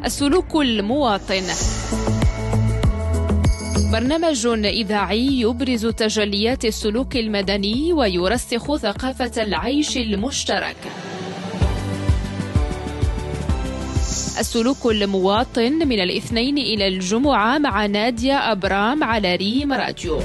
السلوك المواطن، برنامج إذاعي يبرز تجليات السلوك المدني ويرسخ ثقافة العيش المشترك. السلوك المواطن من الاثنين إلى الجمعة مع نادية أبرام على ريم راديو.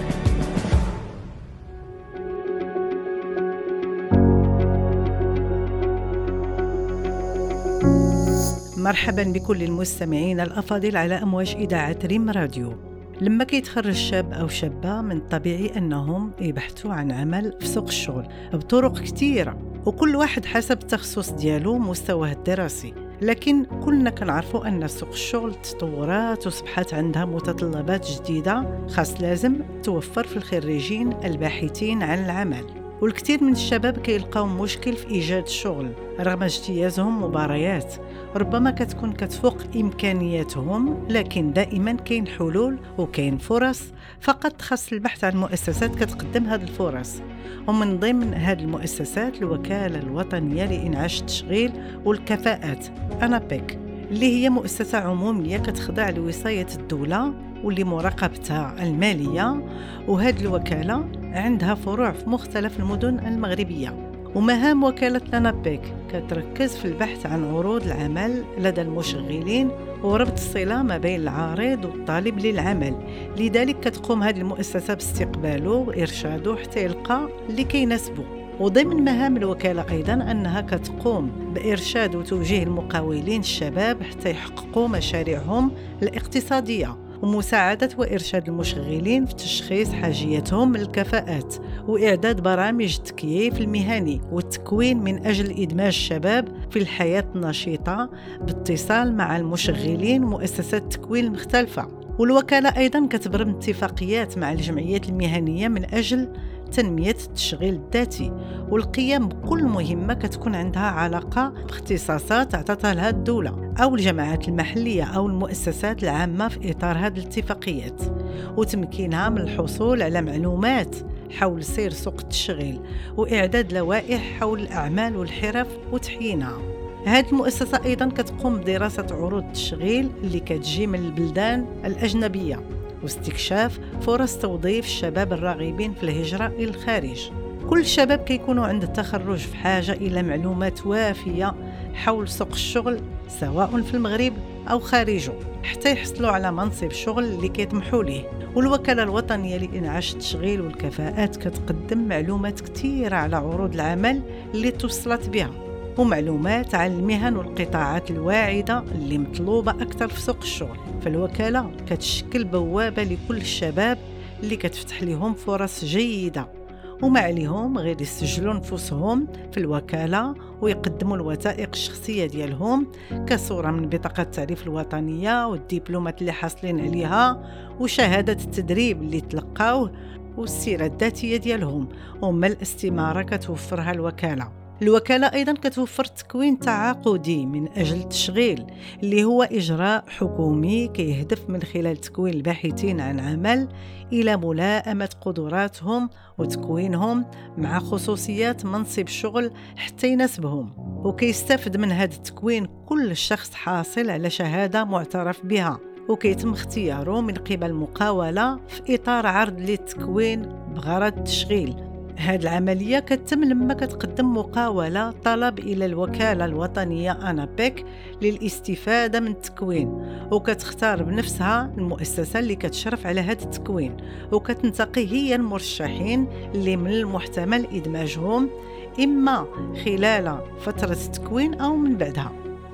مرحبا بكل المستمعين الأفاضل على أمواج إذاعة ريم راديو. لما كيتخرج شاب أو شابة من الطبيعي أنهم يبحثوا عن عمل في سوق الشغل بطرق كثيرة، وكل واحد حسب التخصص ديالو ومستواه الدراسي. لكن كلنا كنعرفوا أن سوق الشغل تطورات وصبحت عندها متطلبات جديدة خاص لازم توفر في الخريجين الباحثين عن العمل. والكثير من الشباب كيلقاو مشكل في إيجاد شغل رغم اجتيازهم مباريات ربما كتكون كتفوق إمكانياتهم، لكن دائما كاين حلول وكاين فرص، فقط خاص البحث عن مؤسسات كتقدم هذه الفرص. ومن ضمن هذه المؤسسات الوكالة الوطنية لإنعاش التشغيل والكفاءات أنابيك، اللي هي مؤسسة عمومية كتخضع لوصاية الدولة واللي مراقبتها المالية. وهذه الوكالة عندها فروع في مختلف المدن المغربية. ومهام وكالة أنابيك كتركز في البحث عن عروض العمل لدى المشغلين وربط الصلة ما بين العارض والطالب للعمل. لذلك كتقوم هذه المؤسسة باستقباله وإرشاده حتى يلقى اللي كيناسبه. وضمن مهام الوكالة أيضا أنها كتقوم بإرشاد وتوجيه المقاولين الشباب حتى يحققوا مشاريعهم الاقتصادية، ومساعدة وإرشاد المشغلين في تشخيص حاجيتهم للكفاءات، وإعداد برامج التكييف المهني والتكوين من أجل إدماج الشباب في الحياة النشيطة باتصال مع المشغلين ومؤسسات التكوين المختلفة. والوكالة أيضا كتبرم اتفاقيات مع الجمعيات المهنية من أجل تنمية التشغيل الذاتي والقيام بكل مهمة كتكون عندها علاقة باختصاصات عطاتها لها الدولة أو الجماعات المحلية أو المؤسسات العامة في إطار هذه الاتفاقيات، وتمكينها من الحصول على معلومات حول سير سوق التشغيل وإعداد لوائح حول الأعمال والحرف وتحيينها. هذه المؤسسة أيضا كتقوم بدراسة عروض التشغيل اللي كتجي من البلدان الأجنبية واستكشاف فرص توظيف الشباب الراغبين في الهجرة إلى الخارج. كل الشباب كيكونوا عند التخرج في حاجة إلى معلومات وافية حول سوق الشغل سواء في المغرب أو خارجه حتى يحصلوا على منصب شغل اللي كيطمحوا ليه. والوكالة الوطنية لإنعاش التشغيل والكفاءات كتقدم معلومات كثيرة على عروض العمل اللي توصلت بها، ومعلومات عن المهن والقطاعات الواعدة اللي مطلوبة أكثر في سوق الشغل. فالوكالة كتشكل بوابة لكل الشباب اللي كتفتح لهم فرص جيدة، وما عليهم غير يسجلوا نفسهم في الوكالة ويقدموا الوثائق الشخصية ديالهم كصورة من بطاقة التعريف الوطنية والدبلومات اللي حاصلين عليها وشهادة التدريب اللي تلقاوه والسيرة الذاتية ديالهم، وما الاستمارة كتوفرها الوكالة. الوكالة أيضا كتوفر تكوين تعاقدي من أجل التشغيل اللي هو إجراء حكومي كيهدف من خلال تكوين الباحثين عن عمل إلى ملائمة قدراتهم وتكوينهم مع خصوصيات منصب شغل حتى يناسبهم. وكيستفد من هذا التكوين كل شخص حاصل على شهادة معترف بها، وكيتم اختياره من قبل مقاولة في إطار عرض للتكوين بغرض التشغيل. هذه العملية كتتم لما كتقدم مقاولة طلب إلى الوكالة الوطنية أنابيك للاستفادة من التكوين، وكتختار بنفسها المؤسسة اللي كتشرف على هذا التكوين، وكتنتقي هي المرشحين اللي من المحتمل إدماجهم إما خلال فترة التكوين أو من بعدها.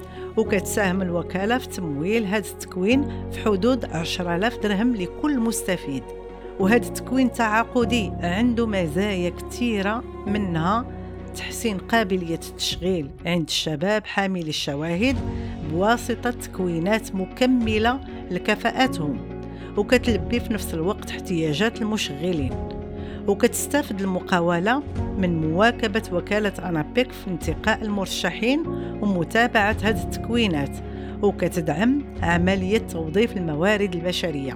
وكتساهم الوكالة في تمويل هذا التكوين في حدود 10,000 درهم لكل مستفيد. وهذا التكوين تعاقدي عنده مزايا كثيرة، منها تحسين قابلية التشغيل عند الشباب حامل الشواهد بواسطة تكوينات مكملة لكفاءاتهم، وكتلبي في نفس الوقت احتياجات المشغلين. وكتستفد المقاولة من مواكبة وكالة أنابيك في انتقاء المرشحين ومتابعة هذه التكوينات، وكتدعم عملية توظيف الموارد البشرية.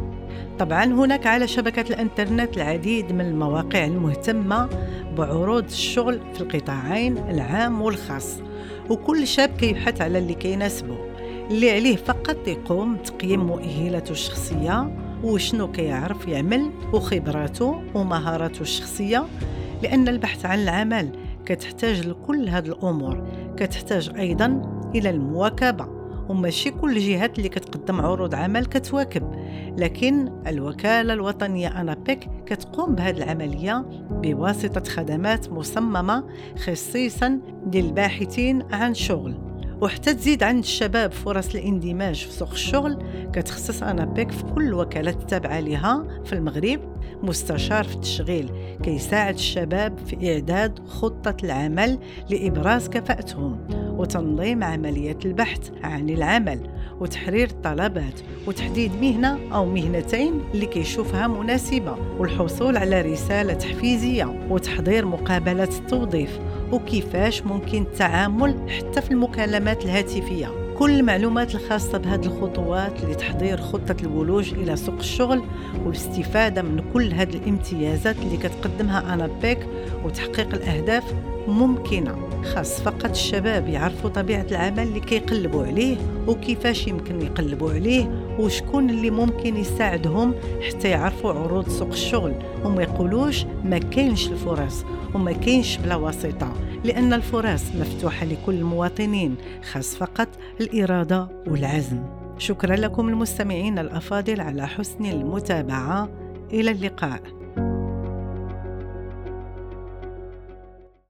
طبعا هناك على شبكة الانترنت العديد من المواقع المهتمة بعروض الشغل في القطاعين العام والخاص، وكل شاب كيبحث على اللي كيناسبه. اللي عليه فقط يقوم بتقييم مؤهلاته الشخصية وشنو كيعرف يعمل وخبراته ومهاراته الشخصية، لأن البحث عن العمل كتحتاج لكل هذه الأمور. كتحتاج أيضا إلى المواكبة، وماشي كل الجهات اللي كتقدم عروض عمل كتواكب، لكن الوكالة الوطنية أنابيك كتقوم بهذه العملية بواسطة خدمات مصممة خصيصا للباحثين عن شغل. وحتى تزيد عند الشباب فرص الاندماج في سوق الشغل، كتخصص أنابيك في كل وكالات التابعة لها في المغرب مستشار في التشغيل كيساعد الشباب في إعداد خطة العمل لإبراز كفاءتهم وتنظيم عمليات البحث عن العمل وتحرير الطلبات وتحديد مهنة أو مهنتين اللي كيشوفها مناسبة، والحصول على رسالة تحفيزية وتحضير مقابلات التوظيف وكيفاش ممكن التعامل حتى في المكالمات الهاتفية. كل المعلومات الخاصة بهذه الخطوات لتحضير خطة الولوج إلى سوق الشغل والاستفادة من كل هذه الامتيازات اللي كتقدمها أنابيك وتحقيق الأهداف ممكنة. خاص فقط الشباب يعرفوا طبيعة العمل اللي كيقلبوا عليه وكيفاش يمكن يقلبوا عليه وشكون اللي ممكن يساعدهم حتى يعرفوا عروض سوق الشغل وما يقولوش ما كاينش الفرص وما كاينش بلا واسطة، لأن الفرص مفتوحة لكل المواطنين، خاص فقط الإرادة والعزم. شكرا لكم المستمعين الأفاضل على حسن المتابعة. إلى اللقاء.